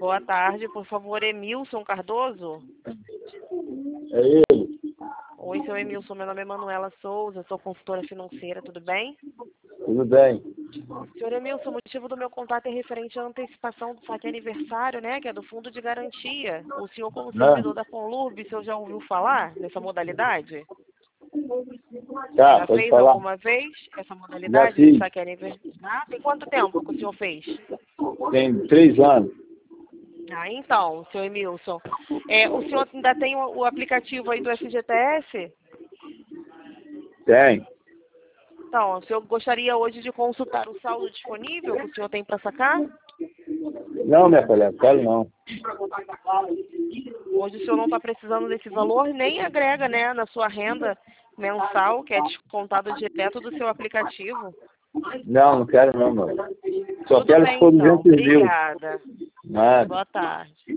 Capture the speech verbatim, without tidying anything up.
Boa tarde, por favor, Emilson Cardoso? É ele. Oi, seu Emilson, meu nome é Manuela Souza, sou consultora financeira, tudo bem? Tudo bem. Senhor Emilson, o motivo do meu contato é referente à antecipação do saque aniversário, né, que é do Fundo de Garantia. O senhor, como servidor da Conlurb, o senhor já ouviu falar nessa modalidade? Tá, Já pode fez falar. alguma vez essa Já modalidade de fiz. saque aniversário? Ah, tem quanto tempo que o senhor fez? Tem três anos. Ah, então, seu Emilson, é, o senhor ainda tem o, o aplicativo aí do F G T S? Tem. Então, o senhor gostaria hoje de consultar o saldo disponível que o senhor tem para sacar? Não, minha filha, quero não. Hoje o senhor não está precisando desse valor, nem agrega, né, na sua renda mensal, que é descontado direto do seu aplicativo. Não, não quero não, meu. Só Tudo quero se bem, for então. duzentos mil. Obrigada. Nada. Boa tarde.